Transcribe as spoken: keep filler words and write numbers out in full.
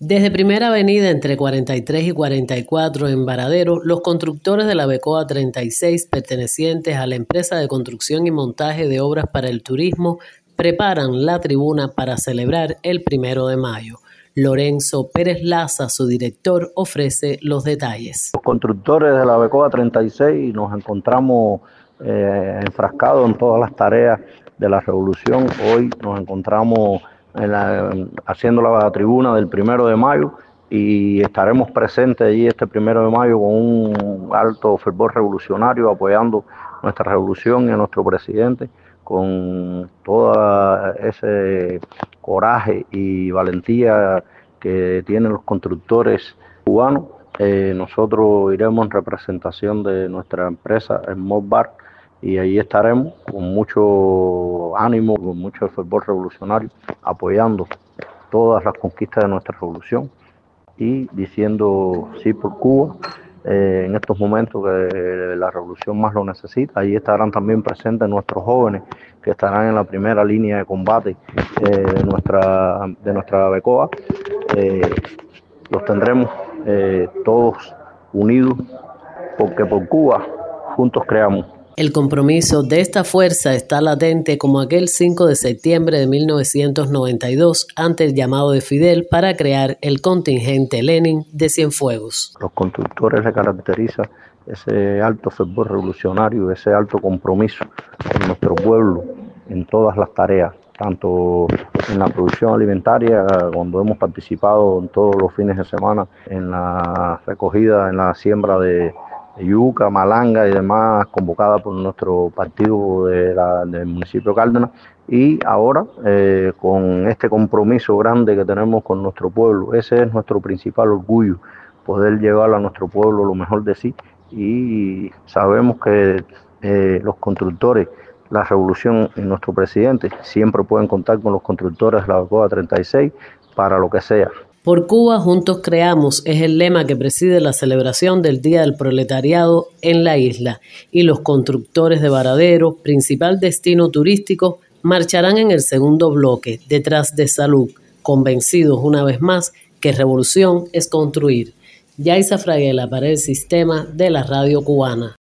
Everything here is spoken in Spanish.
Desde Primera Avenida entre cuarenta y tres y cuarenta y cuatro en Varadero, los constructores de la BECOA treinta y seis, pertenecientes a la empresa de construcción y montaje de obras para el turismo, preparan la tribuna para celebrar el primero de mayo. Lorenzo Pérez Laza, su director, ofrece los detalles. Los constructores de la BECOA treinta y seis nos encontramos eh, enfrascados en todas las tareas de la revolución. Hoy nos encontramos en la, haciendo la tribuna del primero de mayo y estaremos presentes allí este primero de mayo con un alto fervor revolucionario apoyando nuestra revolución y a nuestro presidente con todo ese coraje y valentía que tienen los constructores cubanos. Eh, nosotros iremos en representación de nuestra empresa, el Mobbar, y ahí estaremos con mucho ánimo, con mucho fervor revolucionario, apoyando todas las conquistas de nuestra revolución y diciendo sí por Cuba eh, en estos momentos que la revolución más lo necesita. Ahí estarán también presentes nuestros jóvenes que estarán en la primera línea de combate eh, de nuestra de nuestra BECOA. Eh, los tendremos eh, todos unidos porque por Cuba juntos creamos. El compromiso de esta fuerza está latente como aquel cinco de septiembre de mil novecientos noventa y dos ante el llamado de Fidel para crear el contingente Lenin de Cienfuegos. Los constructores le caracteriza ese alto fervor revolucionario, ese alto compromiso con nuestro pueblo en todas las tareas, tanto en la producción alimentaria, cuando hemos participado en todos los fines de semana en la recogida, en la siembra de yuca, malanga y demás, convocada por nuestro partido de la, del municipio de Cárdenas, y ahora eh, con este compromiso grande que tenemos con nuestro pueblo. Ese es nuestro principal orgullo, poder llevar a nuestro pueblo lo mejor de sí, y sabemos que eh, los constructores, la revolución y nuestro presidente siempre pueden contar con los constructores de la BECOA treinta y seis para lo que sea. Por Cuba juntos creamos es el lema que preside la celebración del Día del Proletariado en la isla, y los constructores de Varadero, principal destino turístico, marcharán en el segundo bloque, detrás de Salud, convencidos una vez más que revolución es construir. Yaisa Fraguela para el Sistema de la Radio Cubana.